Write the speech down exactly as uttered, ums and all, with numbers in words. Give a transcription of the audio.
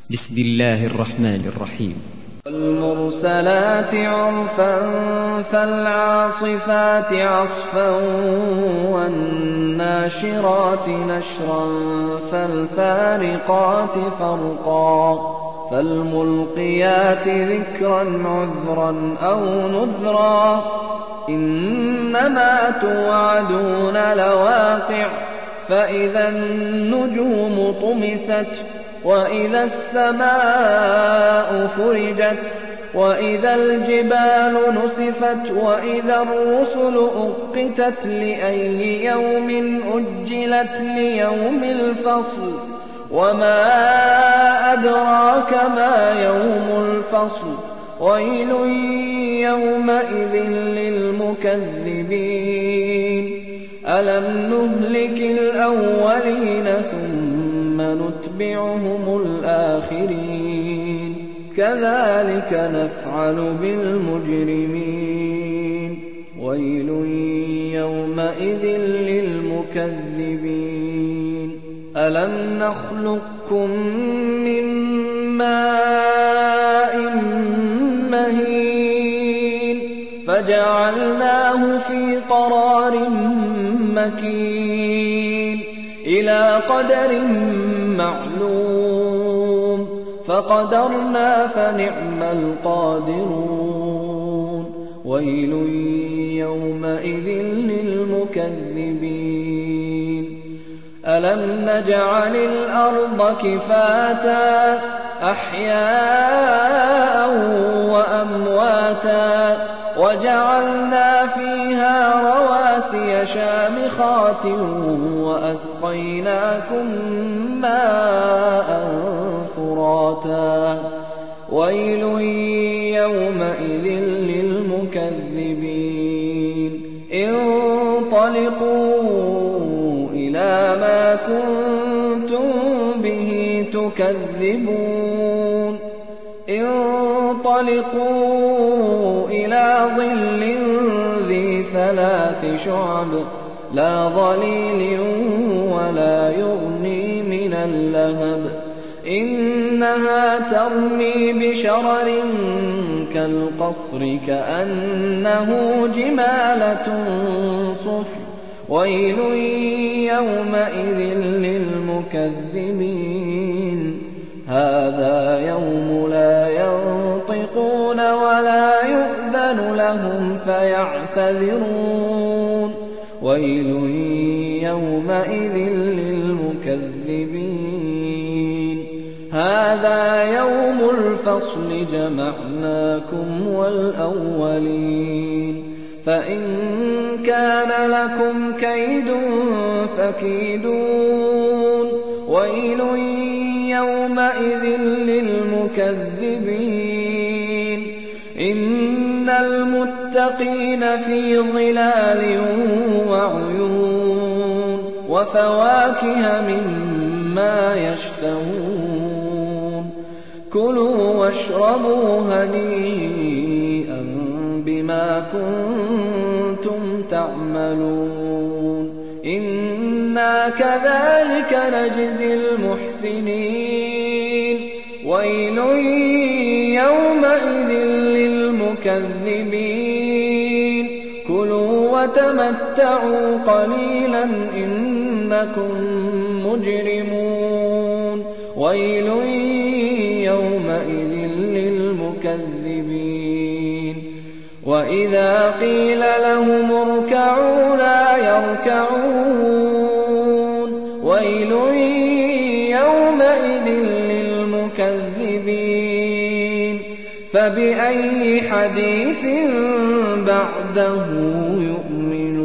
بسم الله الرحمن الرحيم. والمرسلات عرفا فالعاصفات عصفا والناشرات نشرا فالفارقات فرقا فالملقيات ذكرا عذرا أو نذرا إنما توعدون لواقع فإذا النجوم طمست وإذا السماء فرجت وإذا الجبال نسفت وإذا الرسل أقتت لأي يوم أجلت ليوم الفصل وما أدراك ما يوم الفصل ويل يومئذ للمكذبين ألم نهلك الأولين ثم نتبعهم الآخرين كذلك نفعل بالمجرمين ويل يومئذ للمكذبين ألم نخلقكم من ماء مهين فجعلناه في قرار مكين إلى قدر معلوم فقدرنا فنعم القادرون ويل يومئذ للمكذبين ألم نجعل الأرض كفاتا أحياء وأمواتا وجعلنا فيها رواسي شامخات وأسقيناكم ماء فراتا ويل يومئذ للمكذبين انطلقوا إلى ما كنتم به تكذبون انطلقوا إلى ظل ذي ثلاث شعب لا ظليل ولا يغني من اللهب إنها ترمي بشرر كالقصر كأنه جمالة صفر ويل يومئذ للمكذبين هذا يوم لا ينطقون ولا يؤذن لهم فيعتذرون ويل يومئذ للمكذبين هذا يوم الفصل جمعناكم والأولين فإن كان لكم كيد فكيدون ويل يومئذ للمكذبين إن المتقين في ظلال وعيون وفواكه مما يشتهون كلوا واشربوا هنيئا بما كنتم تعملون إنا كذلك نجزي المحسنين ويل يومئذ للمكذبين كلوا وتمتعوا قليلا إنكم مجرمون ويل يومئذ للمكذبين وإذا قيل لهم اركعوا لا يركعون ويل يومئذ للمكذبين فبأي حديث بعده يؤمنون.